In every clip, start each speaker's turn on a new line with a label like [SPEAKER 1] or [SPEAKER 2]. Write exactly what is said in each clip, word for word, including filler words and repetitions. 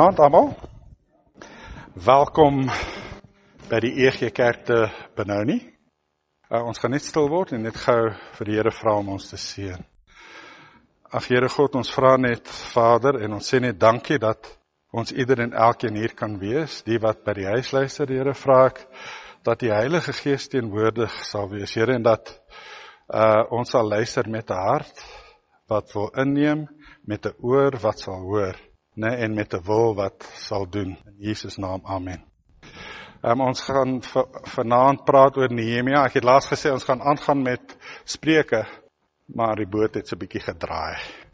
[SPEAKER 1] Goeienaand almal. Welkom by die E G Kerk te Benoni. Uh, ons gaan net stil word en net gou vir die Here vra om ons te seën. Ag Here God, ons vra net Vader en ons sê net dankie dat ons ieder en elkeen hier kan wees. Die wat by die huis luister, die Here vra ek dat die Heilige Gees teenwoordig sal wees, Here, en dat uh, ons sal luister met 'n hart wat wil inneem, met 'n oor wat sal hoor, nee, en met 'n wil wat sal doen. In Jesus naam, amen. Um, ons gaan vanaand praat oor Nehemia. Ek het laas gesê ons gaan aangaan met Spreuke, maar die boot het so 'n bietjie gedraai.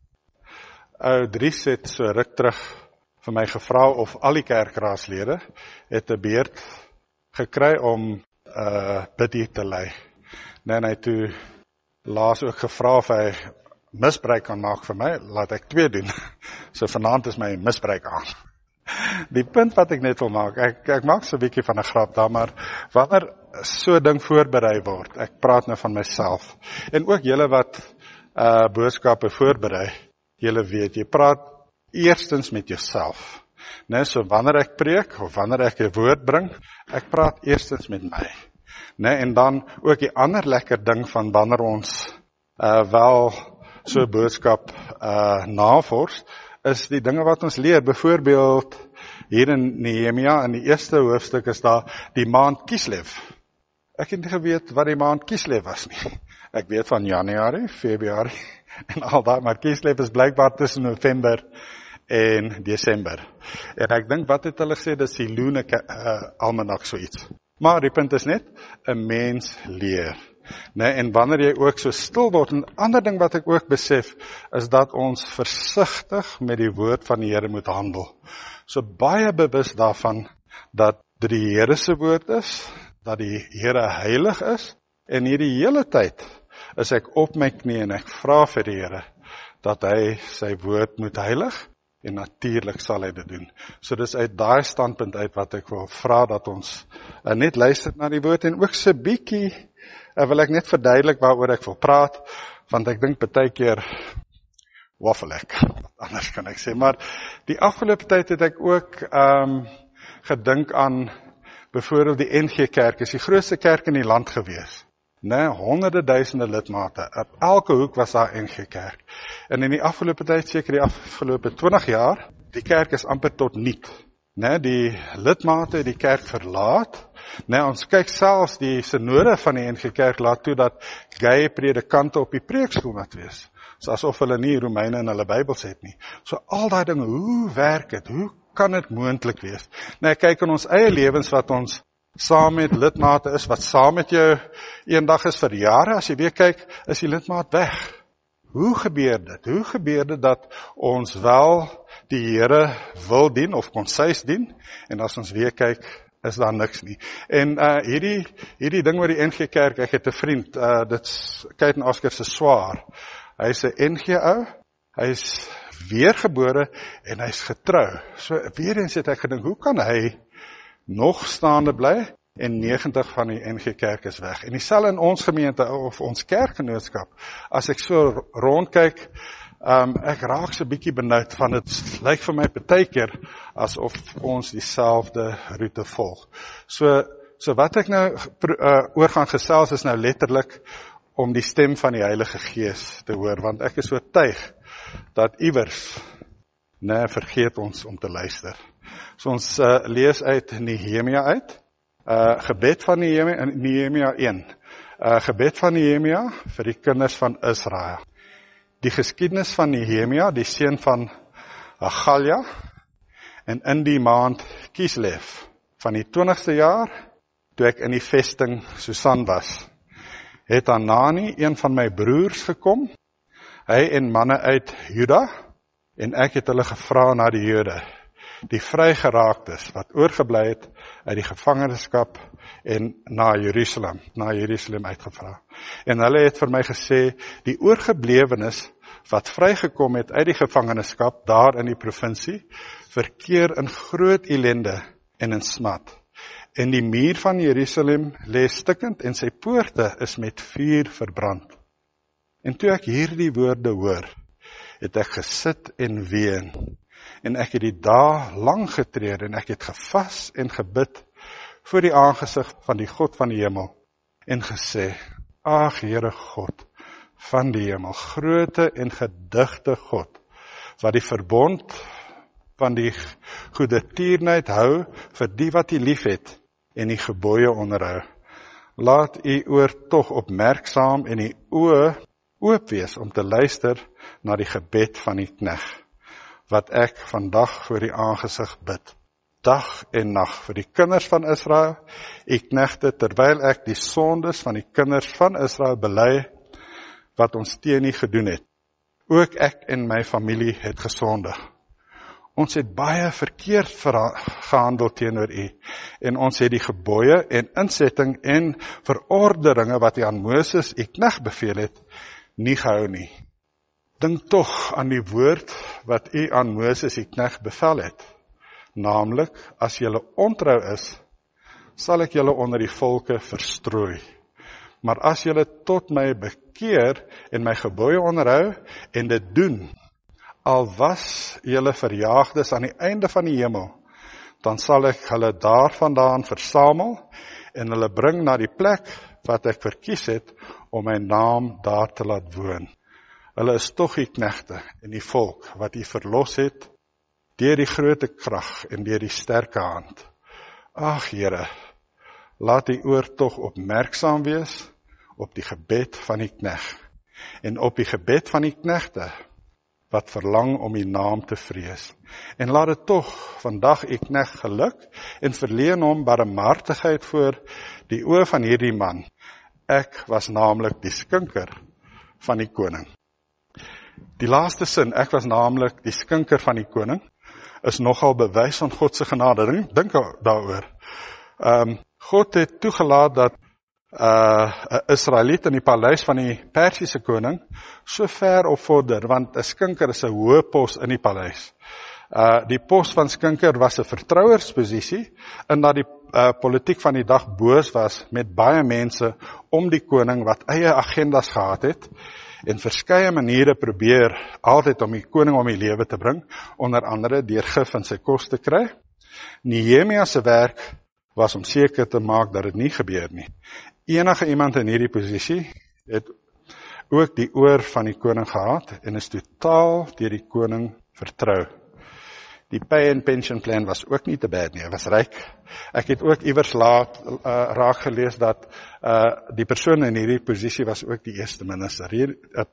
[SPEAKER 1] Ou Dries het so ruk terug vir my gevra of al die kerkraadslede het 'n beurt gekry om uh, bidie te lei. Nee, en hy het toe laas ook gevra of hy misbruik kan maak vir my, laat ek twee doen. So vanaand is my misbruik aan. Die punt wat ek net wil maak, ek, ek maak so 'n bietjie van 'n grap daar, maar wanneer so 'n ding voorberei word, ek praat nou van myself, en ook julle wat uh, boodskappe voorberei, julle weet, jy praat eerstens met jouself. Nee, so wanneer ek preek, of wanneer ek 'n woord bring, ek praat eerstens met my. Nee, en dan ook die ander lekker ding van wanneer ons uh, wel so 'n boodskap uh, navors, is die dinge wat ons leer. Byvoorbeeld hier in Nehemia, in die eerste hoofstuk is daar die maand Kislev. Ek het nie geweet wat die maand Kislev was nie. Ek weet van Januarie, Februarie en al daai, maar Kislev is blykbaar tussen November en Desember. En ek dink, wat het hulle gesê, dis die Lune uh, Almanak so iets. Maar die punt is net, 'n mens leer. Nee, en wanneer jy ook so stil word, en 'n ander ding wat ek ook besef, is dat ons versigtig met die woord van die Here moet handel. So baie bewus daarvan, dat dit die Here se woord is, dat die Here heilig is, en hierdie hele tyd is ek op my knie en ek vra vir die Here, dat hy sy woord moet heilig, en natuurlik sal hy dit doen. So dis uit daai standpunt uit wat ek wil vra, dat ons uh, net luister na die woord, en ook so bietjie, uh, wil ek net verduidelik waaroor ek wil praat, want ek dink baie keer waffel ek, anders kan ek sê, maar die afgelope tyd het ek ook um, gedink aan, byvoorbeeld die N G Kerk, is die grootste kerk in die land gewees. Nee, honderde duisende lidmate, op elke hoek was daar N G Kerk. En in die afgelope tyd, seker die afgelope twintig jaar, die kerk is amper tot niet. Nee, die lidmate het die kerk verlaat. Nee, ons kyk selfs die synode van die N G Kerk laat toe dat gay predikante op die preekstoel moet wees. So asof hulle nie Romeine in hulle Bybels het nie. So al daai dinge, hoe werk dit? Hoe kan dit moontlik wees? Nee, kyk in ons eie lewens wat ons saam met lidmate is, wat saam met jou eendag is vir jare, as jy weer kyk, is die lidmaat weg. Hoe gebeur dit? Hoe gebeur dit dat ons wel die Here wil dien, of konseis dien, en as ons weer kyk, is daar niks nie. En uh, hierdie, hierdie ding oor die N G Kerk, ek het 'n vriend, uh, dit's Keiten Oscar se swaar, hy is 'n N G ou, hy is weergebore, en hy is getrou. So weer eens het ek gedink, hoe kan hy nog staande bly, en negentig van die N G Kerk is weg. En dieselfde in ons gemeente, of ons kerkgenootskap, as ek so rondkyk, um, ek raak so 'n bietjie benoud van dit, lyk vir my partykeer, asof ons dieselfde roete volg. So, so wat ek nou uh, oor gaan gesels, is nou letterlik, om die stem van die Heilige Gees te hoor, want ek is oortuig, dat iewers, nee, vergeet ons om te luister. So ons uh, lees uit Nehemia uit, uh, gebed van Nehemia, Nehemia een, uh, gebed van Nehemia vir die kinders van Israel. Die geskiedenis van Nehemia, die seun van Haggalja, en in die maand Kislev, van die twintigste jaar, toe ek in die vesting Susan was, het Hanani, een van my broers, gekom, hy en manne uit Juda, en ek het hulle gevra na die Jode, die vrygeraaktes, wat oorgebly het uit die gevangenskap en na Jerusalem, na Jerusalem uitgevra. En hulle het vir my gesê, die oorgeblewenes wat vrygekom het uit die gevangenskap daar in die provinsie, verkeer in groot ellende en in smat. En die muur van Jerusalem lê stikkend en sy poorte is met vuur verbrand. En toe ek hierdie woorde hoor, het ek gesit en ween en ek het die dae lang getreur en ek het gevas en gebid voor die aangesig van die God van die hemel en gesê, ag Here God van die hemel, groote en gedigte God, wat die verbond van die goeie tierenheid hou vir die wat U liefhet en die gebooie onderhou. Laat U oor tog opmerksaam en die oë oop wees om te luister na die gebed van die knegt, wat ek vandag voor die aangesig bid, dag en nag vir die kinders van Israel, U knegte, terwyl ek die sondes van die kinders van Israel bely, wat ons teen U gedoen het. Ook ek en my familie het gesondig. Ons het baie verkeerd gehandel teenoor U, en ons het die gebooie en insetting en verorderinge wat U aan Moses, U knegt beveel het, nie gehou nie. Dink tog aan die woord wat U aan Moses, U knegt bevel het, naamlik, as julle ontrou is, sal ek julle onder die volke verstrooi. Maar as julle tot my bekeer en my gebooie onderhou en dit doen, al was julle verjaagdes aan die einde van die hemel, dan sal ek hulle daarvandaan versamel en hulle bring na die plek wat ek verkies het om my naam daar te laat woon. Hulle is tog die knegte en die volk wat U verlos het deur die groote krag en deur die sterke hand. Ag Here, laat U oor tog opmerksaam wees op die gebed van die knegt en op die gebed van die knegte wat verlang om U naam te vrees. En laat dit tog vandag U knegt geluk en verleen hom barmhartigheid voor die oë van hierdie man. Ek was naamlik die skinker van die koning. Die laaste sin, ek was naamlik die skinker van die koning, is nogal bewys van God se genade. Dink daaroor. Um, God het toegelaat dat uh, 'n Israeliet in die paleis van die Persiese koning so ver opvorder, want 'n skinker is 'n hoë pos in die paleis. Uh, die pos van skinker was 'n vertrouersposisie, en dat die uh, politiek van die dag boos was met baie mense om die koning wat eie agendas gehad het, en verskeie maniere probeer altyd om die koning om die lewe te bring, onder andere deur gif in sy kos te kry. Nehemia se werk was om seker te maak dat dit nie gebeur nie. Enige iemand in hierdie posisie het ook die oor van die koning gehad en is totaal deur die koning vertrou. Die pay and pension plan was ook nie te bad nie, hy was ryk. Ek het ook iewers laat uh, raak gelees dat uh, die persoon in hierdie posisie was ook die eerste minister, hier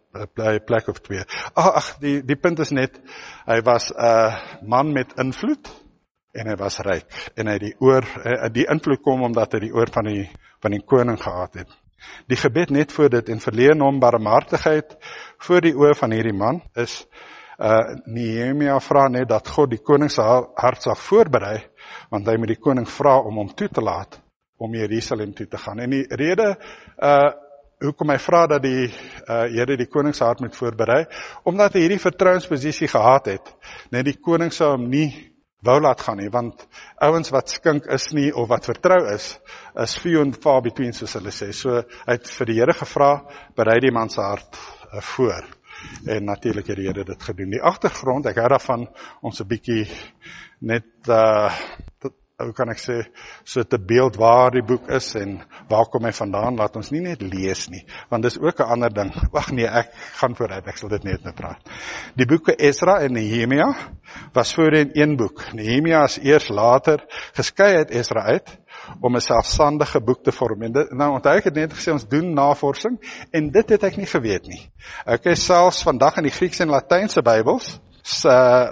[SPEAKER 1] by plek of twee. Ach, ach die, die punt is net, hy was 'n uh, man met invloed, en hy was ryk, en hy die oor, uh, die invloed kom omdat hy die oor van die, van die koning gehad het. Die gebed net voor dit, en verleen hom barmhartigheid voor die oor van hierdie man, is Uh, Nehemia vra net dat God die koning se hart sal voorberei, want hy moet die koning vra om hom toe te laat, om Jerusalem toe te gaan. En die rede, uh, hoekom hy vra dat die uh, Here die koning se hart moet voorberei, omdat hy hierdie vertrouensposisie gehad het, net die koning sou hom nie wou laat gaan nie, want ouens wat skink is nie, of wat vertrou is, is few and far between, soos hulle sê. So, hy het vir die Here gevra, berei die man se hart uh, voor. En natuurlik het die Here dit gedoen. Die agtergrond, ek hou daarvan ons 'n bietjie net, uh, tot, hoe kan ek sê, so te beeld waar die boek is en waar kom hy vandaan, laat ons nie net lees nie, want dis ook 'n ander ding. Wag nee, ek gaan vooruit, ek sal dit net nou praat. Die boeke Esra en Nehemia was voorheen een boek. Nehemia is eers later geskei uit Esra uit, om 'n selfstandige boek te vorm. En dit, nou onthou ek het net gesê, ons doen navorsing, en dit het ek nie geweet nie. Ek is selfs vandag in die Grieks en Latynse Bybels, uh,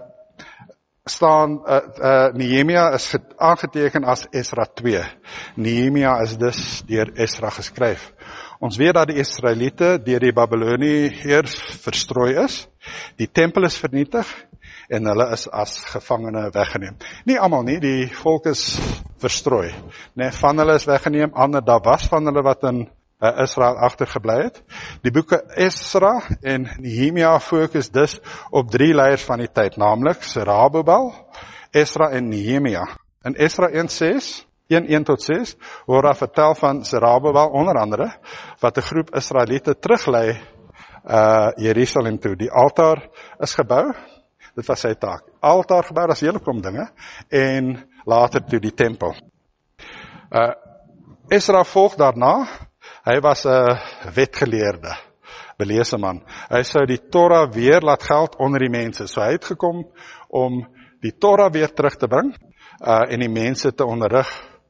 [SPEAKER 1] staan, uh, uh, Nehemia is aangeteken as Esra twee. Nehemia is dus deur Esra geskryf. Ons weet dat die Israeliete deur die Babiloniërs verstrooi is, die tempel is vernietig, en hulle is as gevangene weggeneem. Nie almal nie, die volk is verstrooi. Nee, van hulle is weggeneem, ander, daar was van hulle wat in uh, Israel agtergebly het. Die boeke Esra en Nehemia fokus dus op drie leiers van die tyd, naamlik Serubabel, Esra en Nehemia. In Esra een ses, een een tot ses, word daar vertel van Serubabel onder andere, wat 'n groep Israeliete teruglei uh, Jerusalem toe. Die altaar is gebou, dit was sy taak. altaar gebou, dat is 'n hele klomp dinge, en later toe die tempel. Uh, Esra volg daarna, hy was 'n wetgeleerde, belese man. Hy sou die Torah weer laat geld onder die mense, so hy het gekom om die Torah weer terug te bring, uh, en die mense te onderrig,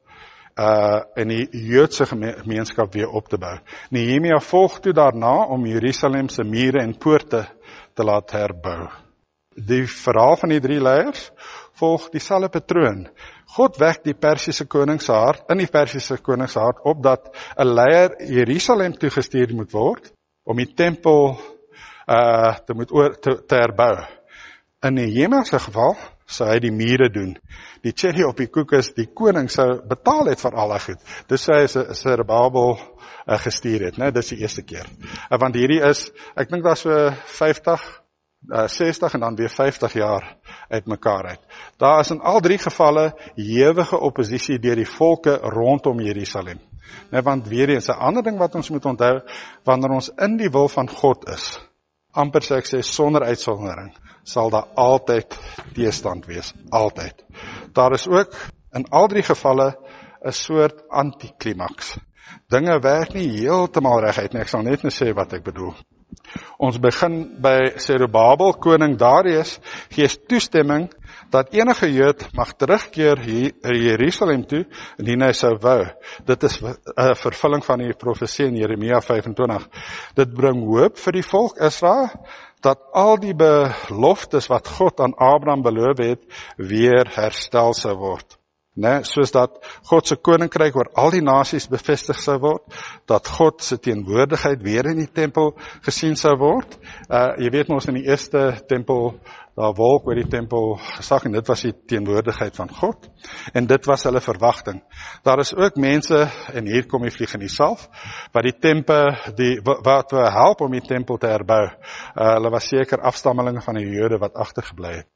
[SPEAKER 1] uh, en die Joodse gemeenskap weer op te bou. Nehemia volg toe daarna om Jerusalem se mure en poorte te laat herbou. Die verhaal van die drie leiers volg dieselfde patroon. God wek die Persiese koning se hart, in die Persiese koning se hart, op dat 'n leier Jerusalem toegestuur moet word, om die tempel uh, te, moet oor, te, te herbou. In Nehemia se geval, sou hy die mure doen. Die cherry op die koek is, die koning sou betaal het vir al die goed. Dus hy is Zerubbabel uh, gestuur het, né? Dis die eerste keer. Uh, want hierdie is, ek dink dat so vyftig, uh, sestig en dan weer vyftig jaar uit mekaar uit. Daar is in al drie gevalle ewige oppositie deur die volke rondom Jerusalem. Nee, want weer eens, 'n ander ding wat ons moet onthou, wanneer ons in die wil van God is, amper sê ek sê, sonder uitsondering, sal daar altyd teestand wees, altyd. Daar is ook, in al drie gevalle, 'n soort antiklimaks. Dinge werk nie heeltemal reguit nie, ek sal net nou sê wat ek bedoel. Ons begin by Zerubbabel, koning Darius, gee toestemming dat enige Jood mag terugkeer hier Jerusalem toe, indien hy sou wou. Dit is 'n vervulling van die profesie in Jeremia vyf en twintig. Dit bring hoop vir die volk Israel, dat al die beloftes wat God aan Abraham beloof het, weer herstel sou word. Nee, soos dat God se koninkryk oor al die nasies bevestig sou word, dat God se teenwoordigheid weer in die tempel gesien sou word. Uh, jy weet mos in die eerste tempel, daar wolk oor die tempel gesag, en dit was die teenwoordigheid van God, en dit was hulle verwagting. Daar is ook mense, en hier kom die vlieg in die self, wat die tempel, die, wat we help om die tempel te herbou. Uh, hulle was seker afstammelinge van die Jode wat agtergebly het,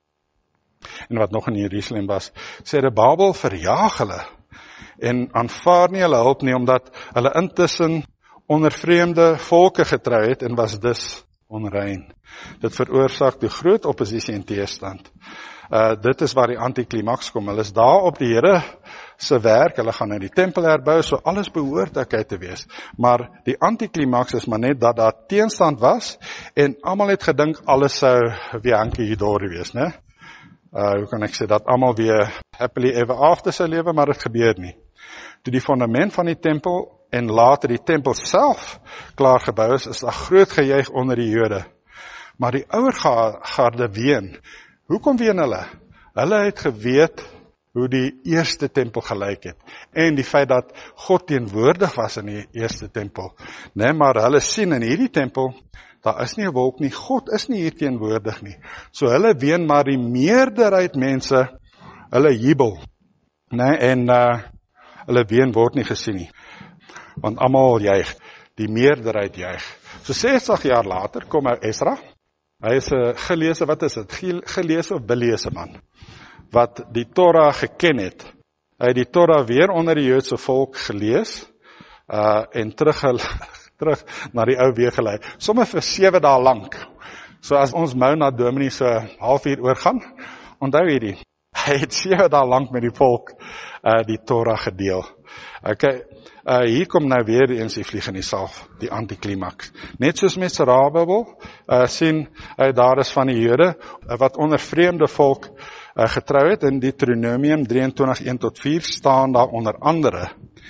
[SPEAKER 1] en wat nog in Jerusalem was. Zerubbabel verjaag hulle, en aanvaar nie hulle hulp nie, omdat hulle intussen onder vreemde volke getrou het, en was dus onrein. Dit veroorsaak die groot oppositie en teestand. Uh, dit is waar die antiklimaks kom. Hulle is daar op die Here se werk, hulle gaan nou die tempel herbou, so alles behoort oukei te wees. Maar die antiklimaks is maar net dat daar teenstand was, en almal het gedink, alles sou weer hankie-dorie wees, né? Uh, hoe kan ek sê, dat almal weer happily ever after sou lewe, maar dit gebeur nie. Toe die fundament van die tempel, en later die tempel self klaar gebou is, is daar groot gejuig onder die Jode. Maar die ouer garde ween, hoekom ween hulle? Hulle het geweet hoe die eerste tempel gelyk het, en die feit dat God teenwoordig was in die eerste tempel. Nee, maar hulle sien in hierdie tempel, daar is nie 'n wolk nie, God is nie hier teenwoordig nie. So hulle ween, maar die meerderheid mense, hulle jubel. Nee, en uh, hulle ween word nie gesien nie. Want almal juig, die meerderheid juig. So sestig jaar later kom ou Esra, hy is 'n geleese, wat is dit, geleese of belese man, wat die Torah geken het. Hy het die Torah weer onder die Joodse volk gelees, uh, en terug, terug na die ou weer gelei. Sommige vir sewe dae lank. So as ons mou na Dominee so half uur oorgaan, onthou hierdie, hy het sewe dae lank met die volk uh, die Torah gedeel. Okay, uh, hier kom nou weer eens die vlieg in die salf, die antiklimaks. Net soos met Zerubbabel, uh, sien, uh, daar is van die Jode, uh, wat onder vreemde volk uh, getrou het, in Deuteronomium drieëntwintig een tot vier staan daar onder andere,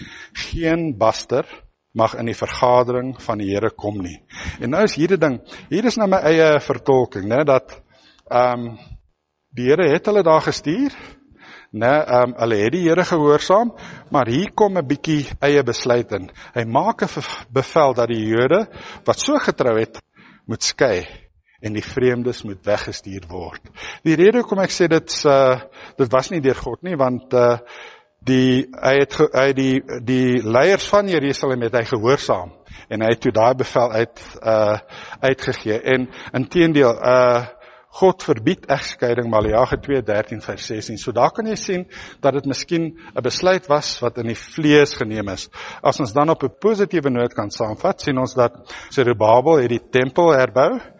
[SPEAKER 1] geen baster mag in die vergadering van die Here kom nie. En nou is hier die ding, hier is nou my eie vertolking, né, dat um, die Here het hulle daar gestuur, nee, um, hulle het die Here gehoorsaam, maar hier kom 'n bietjie eie besluit in. Hy maak 'n bevel dat die Jode, wat so getrou het, moet skei, en die vreemdes moet weggestuur word. Die rede hoekom ek sê, dit, uh, dit was nie deur God nie, want uh, die, hy het, ge, hy die, die leiers van Jerusalem het hy gehoorsaam, en hy het toe daai bevel uit, uh, uitgegee, en inteendeel, uh, God verbied egskeiding, Maleagi twee dertien vers sestien. So daar kan jy sien dat dit miskien 'n besluit was wat in die vlees geneem is. As ons dan op 'n positiewe noot kan saamvat, sien ons dat Zerubbabel het die tempel herbou,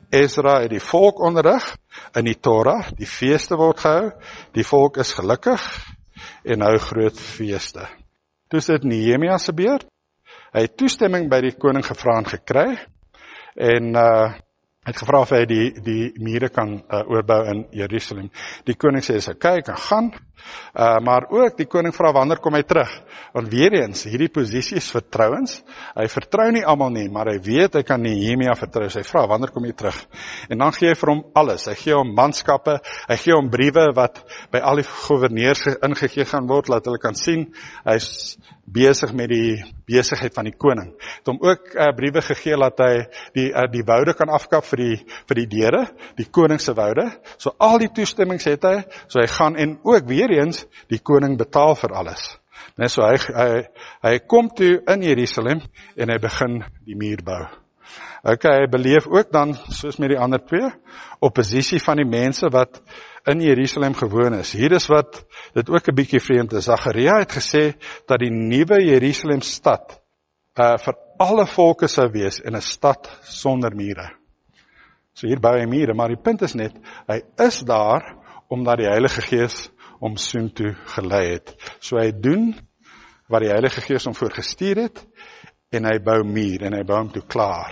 [SPEAKER 1] Ezra het die volk onderrig in die Torah, die feeste word gehou, die volk is gelukkig en hou groot feeste. Toe is dit Nehemia se beurt. Hy het toestemming by die koning gevra en gekry en uh, hy het gevra of hy die, die mure kan uh, oorbou in Jerusalem. Die koning sê, is okay, hy kan gaan, uh, maar ook die koning vra, wanneer kom hy terug? Want weer eens, hierdie posisie is vertrouens, hy vertrou nie almal nie, maar hy weet, hy kan Nehemia vertrou, so hy vra, wanneer kom hy terug? En dan gee hy vir hom alles, hy gee hom manskappe, hy gee hom briewe wat by al die gouverneurs ingegee gaan word, laat hulle kan sien, hy is besig met die besigheid van die koning. Het hom ook uh, briewe gegee, dat hy die, uh, die woude kan afkap vir die, vir die deure, die koningse woude, so al die toestemmings het hy, so hy gaan, en ook weer eens, die koning betaal vir alles. Nee, so hy, hy, hy kom toe in Jerusalem, en hy begin die muur bou. Ok, hy beleef ook dan, soos met die ander twee, oppositie van die mense wat in Jerusalem gewoon is. Hier is wat dit ook 'n bietjie vreemd is. Zacharia het gesê dat die nuwe Jerusalem stad uh, vir alle volke sou wees en 'n stad sonder mure. So hier bou hy mure, maar die punt is net, hy is daar omdat die Heilige Gees hom soontoe gelei het. So hy doen wat die Heilige Gees hom voorgestuur het en hy bou muur en hy bou hom toe klaar.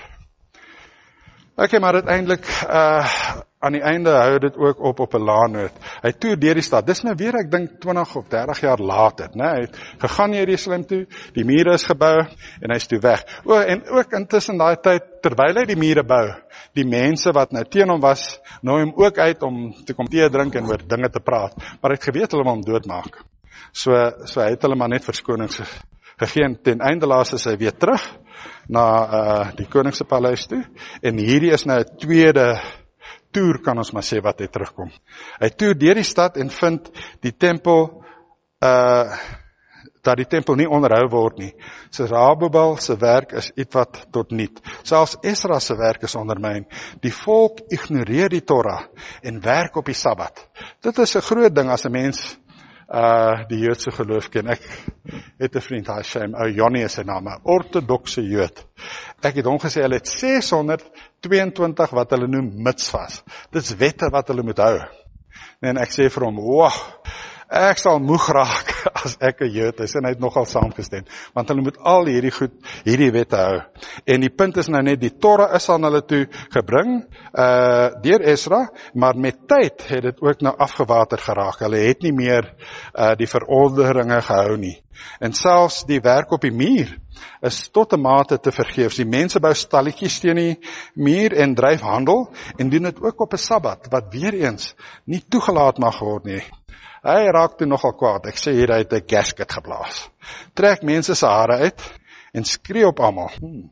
[SPEAKER 1] Ok, maar uiteindelik, uh, aan die einde hou dit ook op op 'n laanoot. Hy toer deur die stad, dis nou weer, ek dink twintig of dertig jaar later, né? Hy het gegaan Jerusalem toe, die mure is gebou, en hy is toe weg. O, en ook intussen daai tyd, terwyl hy die mure bou, die mense wat nou teen hom was, nooi hom ook uit om te kom tee drink en oor dinge te praat, maar hy het geweet hulle wil hom doodmaak. So, so hy het hulle maar net verskonings gegee, en ten einde laas is hy weer terug, na uh, die koningse paleis toe, en hierdie is nou 'n tweede toer, kan ons maar sê, wat hy terugkom. Hy toer deur die stad en vind die tempel, uh, dat die tempel nie onderhou word nie. Zerubbabel se werk is iets wat tot niet. Selfs Ezra se werk is ondermyn. Die volk ignoreer die Torah en werk op die Sabbat. Dit is 'n groot ding as 'n mens Uh, die Joodse geloof ken. Ek het 'n vriend, Hashem, ou Jonnie is sy naam, 'n ortodokse Jood. Ek het hom gesê, hulle het ses honderd tweeëntwintig wat hulle noem mitzvahs. Dit is wette wat hulle moet hou. En ek sê vir hom, wow, ek sal moeg raak as ek 'n Jood is, en hy het nogal saamgestem, want hulle moet al hierdie goed, hierdie wette hou. En die punt is nou net, die Torah is aan hulle toe gebring, uh, deur Ezra, maar met tyd het dit ook nou afgewater geraak. Hulle het nie meer uh, die verorderinge gehou nie. En selfs die werk op die muur is tot 'n mate te vergeefs. Die mense bou stalletjies teen die muur en dryf handel, en doen dit ook op 'n Sabbat, wat weer eens nie toegelaat mag word nie. Hy raak toe nogal kwaad. Ek sê hier, hy het 'n gasket geblaas. Trek mense se hare uit en skree op almal. Hmm.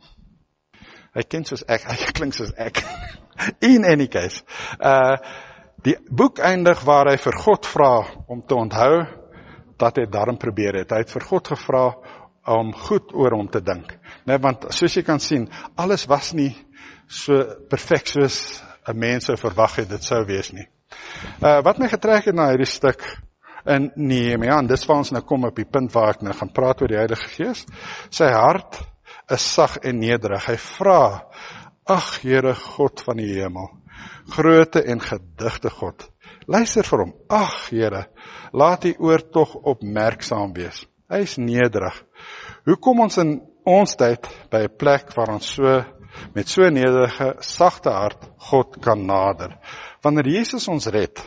[SPEAKER 1] Hy ken soos ek, hy klink soos ek. In any case. Uh, die boek eindig waar hy vir God vra om te onthou dat hy daarom probeer het. Hy het vir God gevra om goed oor hom te dink. Nee, want soos jy kan sien, alles was nie so perfek soos 'n mens sou verwag het dit sou wees nie. Uh, wat my getrek het na hierdie stuk in Nehemia, en dis waar ons nou kom op die punt waar ek nou gaan praat oor die Heilige Gees, sy hart is sag en nederig. Hy vra, ag Here God van die hemel, groote en gedigte God, luister vir hom, ag Here, laat die oor tog opmerksaam wees. Hy is nederig. Hoe kom ons in ons tyd by 'n plek waar ons so met so nederige, sagte hart God kan nader? Wanneer Jesus ons red,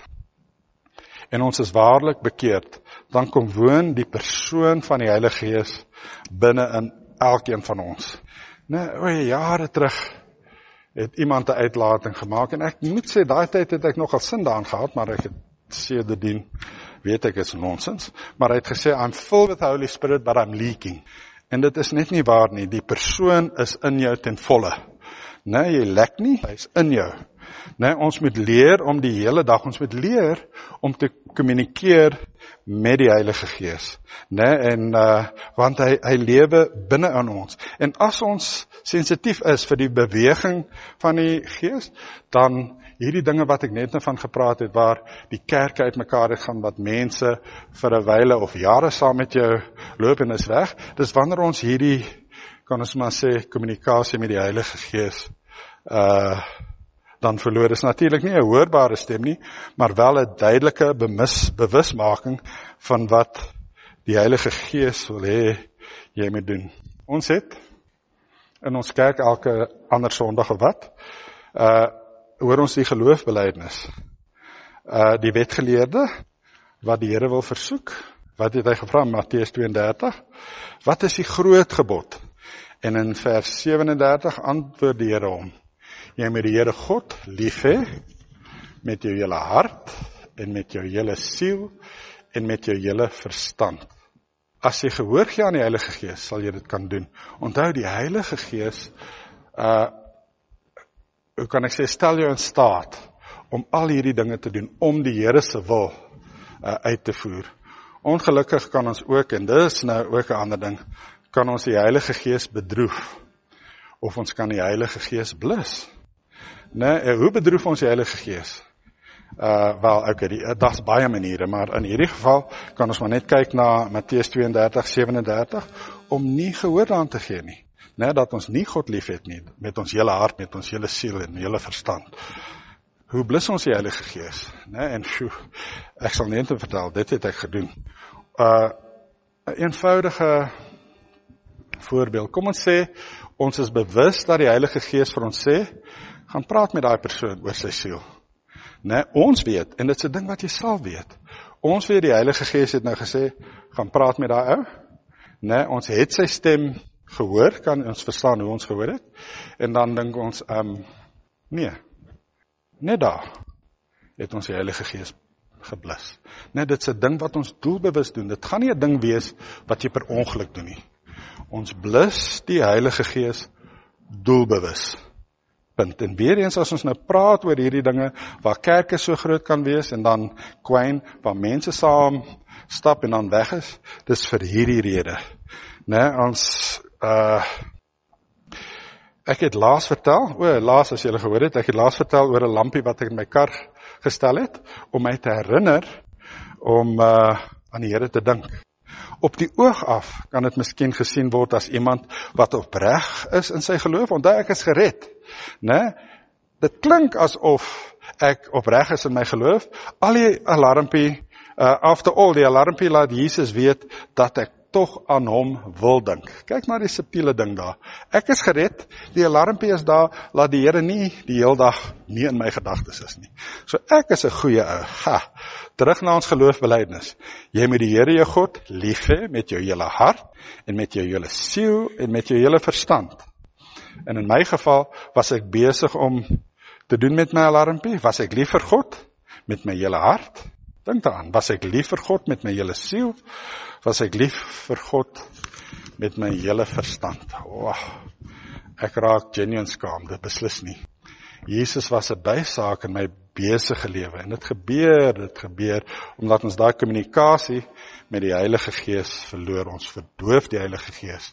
[SPEAKER 1] en ons is waarlik bekeerd, dan kom woon die persoon van die Heilige Gees binne in elkeen van ons. Nou, oei, jare terug het iemand 'n uitlating gemaak, en ek moet sê, daai tyd het ek nogal sin daarin gehad, maar ek het sedertdien, weet ek, is nonsens, maar hy het gesê, I'm filled with the Holy Spirit, but I'm leaking. En dit is net nie waar nie, die persoon is in jou ten volle. Nee, jy lek nie, hy is in jou. Nee, ons moet leer om die hele dag, ons moet leer om te kommunikeer met die Heilige Gees. Nee, en, uh, want hy, hy lewe binne in ons. En as ons sensitief is vir die beweging van die Gees, dan hierdie dinge wat ek net nou van gepraat het, waar die kerk uit mekaar het gaan, wat mense vir 'n wyle of jare saam met jou loop en is weg, dis wanneer ons hierdie, kan ons maar sê, kommunikasie met die Heilige Gees uh, dan verloor. Is natuurlik nie 'n hoorbare stem nie, maar wel 'n duidelike bemis, bewusmaking van wat die Heilige Gees wil hê jy moet doen. Ons het in ons kerk elke ander Sondag of wat, uh, hoor ons die geloofbelijdenis. Uh, die wetgeleerde, wat die Here wil versoek, wat het hy gevra in Matteus tweeëndertig? Wat is die groot gebod? En in vers sewenendertig antwoord die Here hom, jy moet die Here God lief hê, met jou hele hart, en met jou hele siel, en met jou hele verstand. As jy gehoor gee aan die Heilige Gees, sal jy dit kan doen. Onthou, die Heilige Gees, uh, hoe kan ek sê, stel jou in staat, om al hierdie dinge te doen, om die Here se wil uh, uit te voer. Ongelukkig kan ons ook, en dit is nou ook 'n ander ding, kan ons die Heilige Gees bedroef, of ons kan die Heilige Gees blus. Nee, hoe bedroef ons die Heilige Gees? Uh, wel, okay, dat is baie maniere, maar in hierdie geval kan ons maar net kyk na Matteus tweeëndertig, sewenendertig, om nie gehoor aan te gee nie. Nee, dat ons nie God lief het nie, met ons hele hart, met ons hele siel en hele verstand. Hoe blus ons die Heilige Gees? Nee, en phew, ek sal net te vertel, dit het ek gedoen. Uh, 'n eenvoudige voorbeeld, kom ons sê, ons is bewus dat die Heilige Gees vir ons sê, gaan praat met daai persoon oor sy siel. Nee, ons weet, en dit is 'n ding wat jy sal weet, ons weet die Heilige Gees het nou gesê, gaan praat met daai ou. Nee, ons het sy stem gehoor, kan ons verstaan hoe ons gehoor het, en dan dink ons, um, nee, net daar het ons die Heilige Gees geblus. Nee, dit is 'n ding wat ons doelbewus doen, dit gaan nie 'n ding wees wat jy per ongeluk doen nie. Ons blus die Heilige Gees doelbewus. Punt. En weer eens, as ons nou praat oor hierdie dinge, waar kerke so groot kan wees, en dan kwyn, waar mense saam stap en dan weg is, dis vir hierdie rede. Nee, ons, uh, ek het laas vertel, o, laas as julle gehoor het, ek het laas vertel oor 'n lampie wat ek in my kar gestel het, om my te herinner, om uh, aan die Here te dink. Op die oog af kan dit miskien gesien word as iemand wat opreg is in sy geloof, onthou ek is gered. Nee, dit klink asof ek opreg is in my geloof, al die alarmpie, uh, after all, die alarmpie laat Jesus weet, dat ek tog aan hom wil dink. Kyk maar die subtiele ding daar. Ek is gered, die alarmpie is daar, laat die Here nie die heel dag nie in my gedagtes is nie. So ek is 'n goeie ou. Ha, terug na ons geloofbelijdenis. Jy moet die Here jou God lief hê met jou hele hart, en met jou hele siel, en met jou hele verstand. En in my geval was ek besig om te doen met my alarmpie, was ek lief vir God met my hele hart. Dink daaraan, was ek lief vir God met my hele siel, was ek lief vir God met my hele verstand. Oh, ek raak genuine skaam, dit beslis nie. Jesus was 'n bysaak in my besige lewe, en dit gebeur, dit gebeur, omdat ons daai kommunikasie met die Heilige Gees verloor, ons verdoof die Heilige Gees.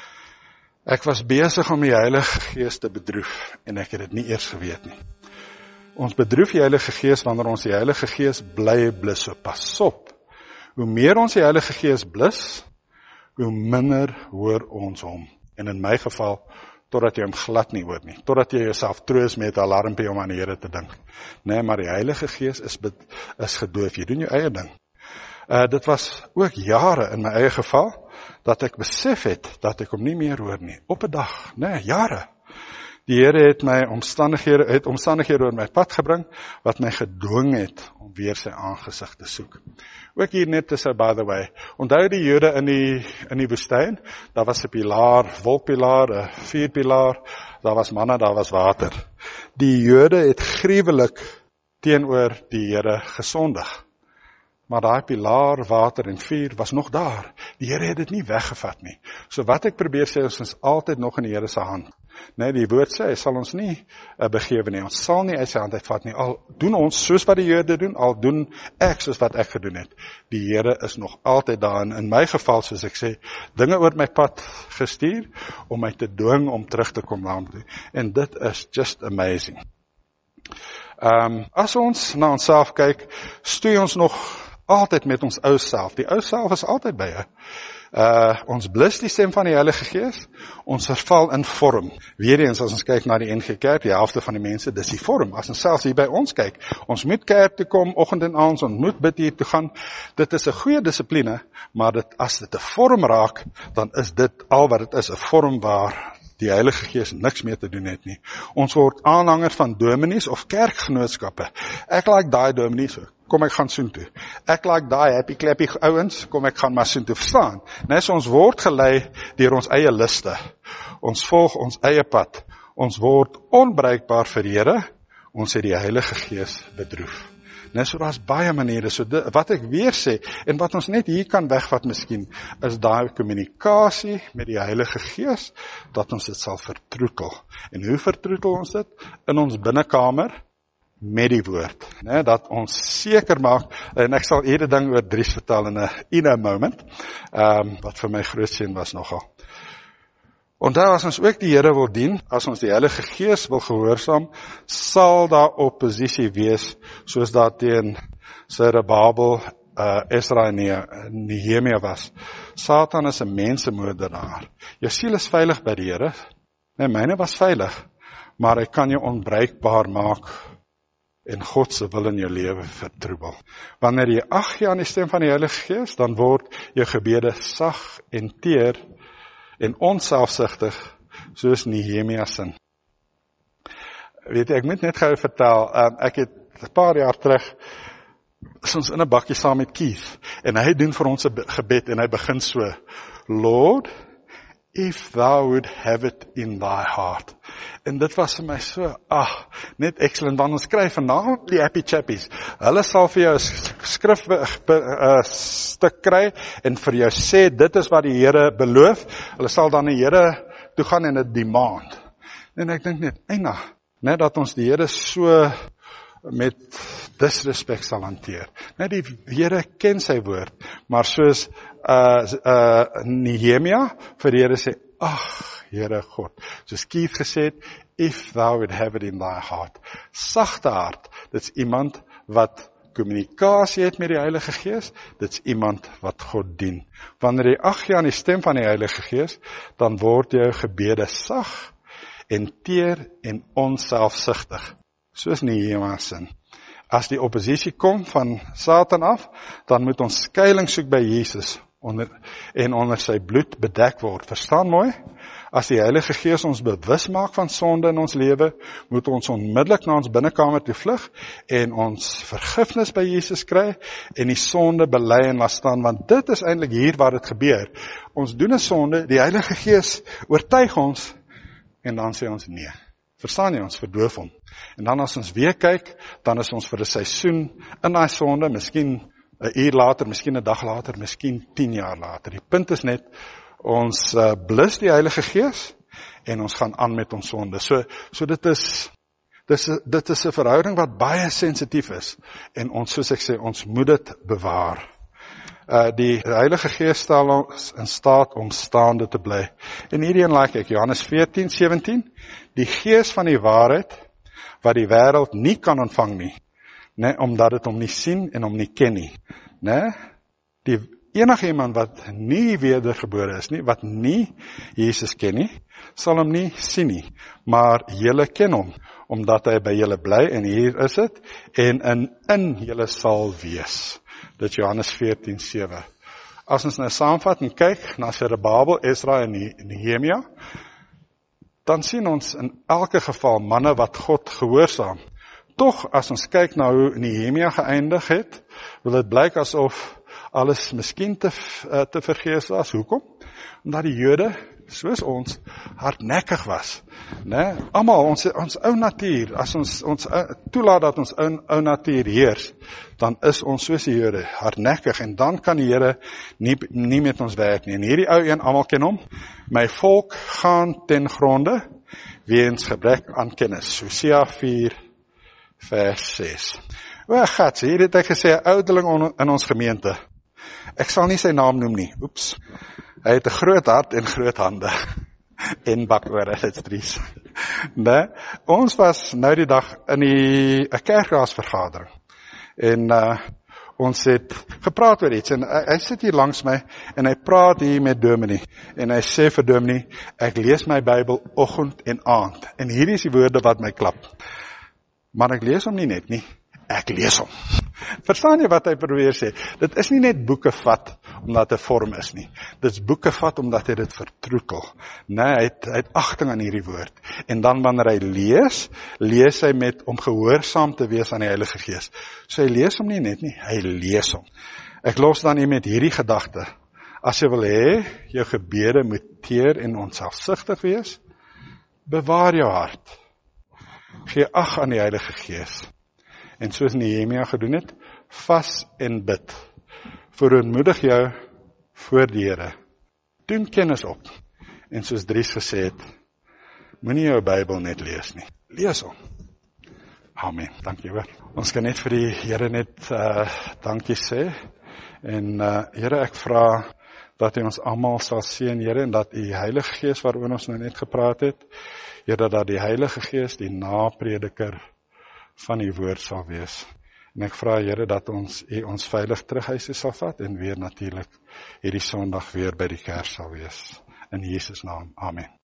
[SPEAKER 1] Ek was besig om die Heilige Gees te bedroef, en ek het dit nie eers geweet nie. Ons bedroef die Heilige Gees wanneer ons die Heilige Gees bly blus, so pas op. Hoe meer ons die Heilige Gees blus, hoe minder hoor ons hom. En in my geval, totdat jy hom glad nie hoor nie, totdat jy jouself troos met 'n alarmpie om aan die Here te dink. Nee, maar die Heilige Gees is, is gedoof, jy doen jou eie ding. Uh, dit was ook jare in my eie geval, dat ek besef het, dat ek hom nie meer hoor nie, op 'n dag, nee, jare. Die Here het my omstandighede, het omstandighede oor my pad gebring, wat my gedwing het, om weer sy aangesig te soek. Ook hier net te sê, by the way, onthou die Jode in die, in die woestyn, daar was 'n pilaar, wolkpilaar, 'n vuurpilaar, daar was manna, daar was water. Die Jode het gruwelik teenoor die Here gesondig. Maar daai pilaar, water en vuur was nog daar. Die Here het dit nie weggevat nie. So wat ek probeer sê, ons is altyd nog in die Here se hand. Nee, die woord sê, hy sal ons nie uh, begewe nie. Ons sal nie uit sy hand uitvat nie. Al doen ons soos wat die Jode doen, al doen ek soos wat ek gedoen het. Die Here is nog altyd daar. En in my geval, soos ek sê, dinge oor my pad gestuur, om my te dwing om terug te kom na hom toe. En dit is just amazing. Um, as ons na onsself kyk, stoei ons nog altyd met ons ou self. Die ou self is altyd by jou. Uh, ons blus die stem van die Heilige Gees, ons verval in vorm. Weer eens, as ons kyk na die N G Kerk, die helfte van die mense, dis die vorm. As ons selfs hier by ons kyk, ons moet kerk toe kom, oggend en aand, ons moet bid hier toe gaan. Dit is 'n goeie dissipline, maar dit, as dit 'n vorm raak, dan is dit al wat dit is, 'n vorm waar die Heilige Gees niks meer te doen het nie. Ons word aanhangers van dominees of kerkgenootskappe. Ek like daai dominees, kom ek gaan soen toe. Ek like daai happy clappy ouens, kom ek gaan maar soen toe. Verstaan? Net so ons word gelei deur ons eie liste. Ons volg ons eie pad. Ons word onbruikbaar vir die Here. Ons het die Heilige Gees bedroef. Net so, daar's baie maniere, so dit, wat ek weer sê, en wat ons net hier kan wegvat miskien, is daai kommunikasie met die Heilige Gees, dat ons dit sal vertroetel. En hoe vertroetel ons dit? In ons binnekamer, met die woord. Ne, dat ons seker maak, en ek sal hierdie ding oor Dries vertel in 'n in a moment, um, wat vir my groot seën was nogal. Onthou, as ons ook die Here wil dien, as ons die Heilige Gees wil gehoorsaam, sal daar opposisie wees, soos daar teen Zerubbabel, uh, Esra en Nehemia was. Satan is 'n mensemoordenaar. Jou siel is veilig by die Here. Nee, myne was veilig, maar hy kan jou onbruikbaar maak en God se wil in jou lewe vertroebel. Wanneer jy ag gee aan die stem van die Heilige Gees, dan word jou gebede sag en teer en onselfsugtig, soos Nehemia sin. Weet jy, ek moet net gou vertel, um, ek het 'n paar jaar terug, is ons in 'n bakkie saam met Keith, en hy doen vir ons 'n gebed, en hy begin so, Lord, if thou would have it in thy heart. En dit was vir my so, ah, net excellent, want ons skryf vanavond die happy chappies. Hulle sal vir jou 'n skrif uh, stuk kry, en vir jou sê, dit is wat die Here beloof. Hulle sal dan die Here toe gaan en dit demand. En ek dink net, eina, net dat ons die Here so met disrespect sal hanteer. Net die Here ken sy woord, maar soos uh, uh, Nehemia vir die Here sê, ag, Here God, soos Keith gesê het, if thou would have it in thy heart. Sagte hart, dit is iemand wat kommunikasie het met die Heilige Gees, dit is iemand wat God dien. Wanneer jy ag gee aan die stem van die Heilige Gees, dan word jou gebede sag en teer en onselfsugtig, soos Nehemia sin. As die oppositie kom van Satan af, dan moet ons skuiling soek by Jesus onder, en onder sy bloed bedek word. Verstaan mooi? As die Heilige Gees ons bewus maak van sonde in ons lewe, moet ons onmiddellik na ons binnekamer toe vlug en ons vergifnis by Jesus kry en die sonde bely en laat staan, want dit is eintlik hier waar dit gebeur. Ons doen 'n sonde, die Heilige Gees oortuig ons en dan sê ons nee. Verstaan jy, ons verdoof hom. En dan as ons weer kyk, dan is ons vir 'n seisoen in daai sonde, miskien 'n uur later, miskien 'n dag later, miskien tien jaar later. Die punt is net, ons uh, blus die Heilige Gees en ons gaan aan met ons sonde. So, so dit is dit is, dit is 'n verhouding wat baie sensitief is en ons, soos ek sê, ons moet dit bewaar. Uh, die Heilige Gees stel ons in staat om staande te bly. En hierheen like ek Johannes veertien sewentien, die Gees van die waarheid wat die wêreld nie kan ontvang nie, nee, omdat dit hom nie sien en hom nie ken nie. Nee, die enige iemand wat nie wedergebore is nie, wat nie Jesus ken nie, sal hom nie sien nie, maar julle ken hom, omdat hy by julle bly, en hier is dit, en in, in julle sal wees. Dit Johannes veertien sewe. As ons nou saamvat en kyk na Zerubbabel, Esra en Nehemia, dan sien ons in elke geval manne wat God gehoorsaam. Tog, as ons kyk na hoe Nehemia geëindig het, wil dit blyk asof alles miskien te, uh, te vergeefs was. Hoekom? Omdat die Jode, soos ons, hardnekkig was. Nee? Almal, ons, ons ou natuur, as ons, ons uh, toelaat dat ons ou, ou natuur heers, dan is ons soos die Jode, hardnekkig, en dan kan die Here nie, nie met ons werk nie. En hierdie ou een, almal ken hom, my volk gaan ten gronde, weens gebrek aan kennis. Hosea vier, vers ses. O, gats, hier het ek gesê, 'n ouderling in ons gemeente. Ek sal nie sy naam noem nie. Oeps. Hy het 'n groot hart en groot hande. En bakore, dit is Dries. Nee, ons was nou die dag in die 'n kerkraasvergadering. En uh, ons het gepraat oor iets, en hy, hy sit hier langs my, en hy praat hier met Dominee, en hy sê vir Dominee, ek lees my Bybel oggend en aand, en hierdie is die woorde wat my klap, maar ek lees hom nie net nie, ek lees hom. Verstaan jy wat hy probeer sê? Dit is nie net boeke vat, omdat dit vorm is nie. Dit is boeke vat, omdat hy dit vertroetel. Nee, hy het, hy het agting aan hierdie woord. En dan wanneer hy lees, lees hy met om gehoorsaam te wees aan die Heilige Gees. So hy lees hom nie net nie, hy lees hom. Ek los dan hier met hierdie gedagte. As jy wil hê, jou gebede moet teer en onselfsugtig wees, bewaar jou hart. Gee ag aan die Heilige Gees. En soos Nehemia gedoen het, vas en bid. Verootmoedig jou voor die Here. Doen kennis op. En soos Dries gesê het, moenie jou Bybel net lees nie. Lees hom. Amen. Dankie hoor. Ons kan net vir die Here net uh, dankie sê. En uh, Here, ek vra dat U ons almal sal seën, Here, en dat U Heilige Gees waaroor ons nou net gepraat het, Here, dat die Heilige Gees die naprediker van die woord sal wees. En ek vra, Here, dat ons U ons veilig terug huis sal vat en weer natuurlik hierdie Sondag weer by die kerk sal wees. In Jesus naam. Amen.